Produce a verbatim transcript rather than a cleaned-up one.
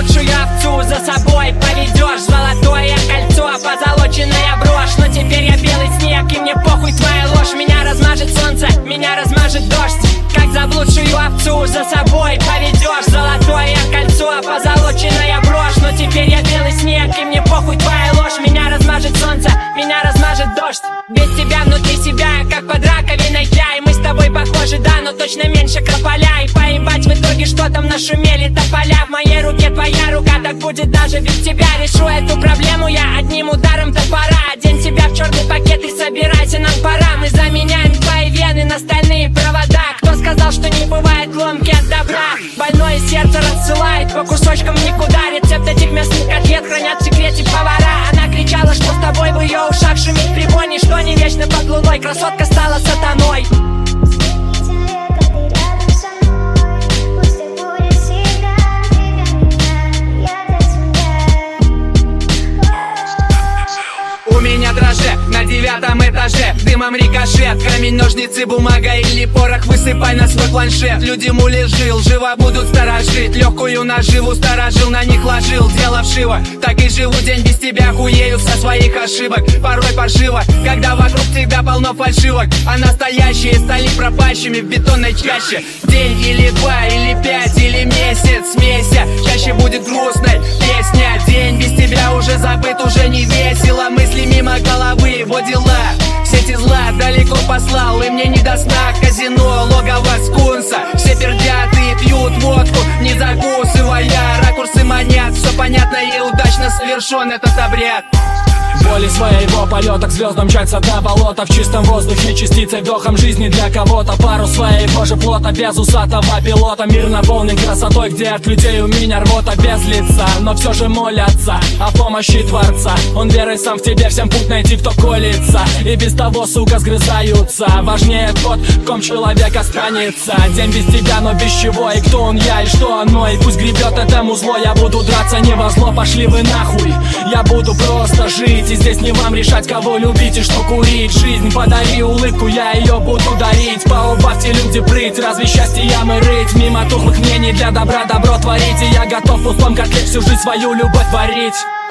заблудшую овцу за собой поведешь. Золотое кольцо, позолоченная брошь. Но теперь я белый снег, и мне похуй твоя ложь. Меня размажет солнце, меня размажет дождь. Как заблудшую овцу за собой поведешь. Золотое кольцо, позолоченная брошь. Но теперь я белый снег, и мне похуй твоя ложь. Меня размажет солнце, меня размажет дождь. Без тебя внутри себя, как под раковиной я. И мы с тобой похожи, да, но точно меньше крополя. И поебать в итоге, что там нашумели тополя. В моей руке твоя рука, так будет даже без тебя. Решу эту проблему я одним ударом топора. Одень тебя в черный пакет и собирайся, нам пора. Мы заменяем твои вены на стальные провода. Кто сказал, что не бывает ломки от добра? Больное сердце рассылает по кусочкам никуда. Рецепт этих мясных котлет хранят в секрете повара. Она кричала, что с тобой в ее ушах шумит прибой. Ничто не вечно под луной, красотка стала сатаной. У меня дрожжи на девятом этаже, дымом рикошет. Камень, ножницы, бумага или порох, высыпай на свой планшет. Люди муляжи, лживо будут сторожить. Легкую наживу сторожил, на них ложил. Дело вшиво, так и живу день без тебя. Хуею со своих ошибок, порой паршиво, когда вокруг тебя полно фальшивок. А настоящие стали пропащими в бетонной чаще. День или два, или пять, или месяц. Смейся, чаще будет грустной песня. День без тебя уже забыт, уже не весело. Мысли мимо головы, вот дела. Сети зла далеко послал, и мне не до сна. Казино, логово скунса. Все пердят и пьют водку, не закусывая. Ракурсы монет, все понятно и удачно совершен этот обряд. Воли своего полета к звездам мчаться до болота. В чистом воздухе частицей вдохом жизни для кого-то. Пару своего же плота, без усатого пилота. Мир наполнен красотой, где от людей у меня рвота. Без лица, но все же молятся о помощи Творца. Он верой сам в тебе, всем путь найти, кто колется. И без того, сука, сгрызаются. Важнее тот, в ком человек останется. День без тебя, но без чего, и кто он я, и что оно. И пусть гребет этому зло, я буду драться не во зло. Пошли вы нахуй, я буду просто жить. И здесь не вам решать, кого любить и что курить. Жизнь, подари улыбку, я ее буду дарить. Поубавьте, люди, прыть, разве счастье ямы рыть? Мимо тухлых мнений для добра добро творить. И я готов в пустом котле всю жизнь свою любовь творить.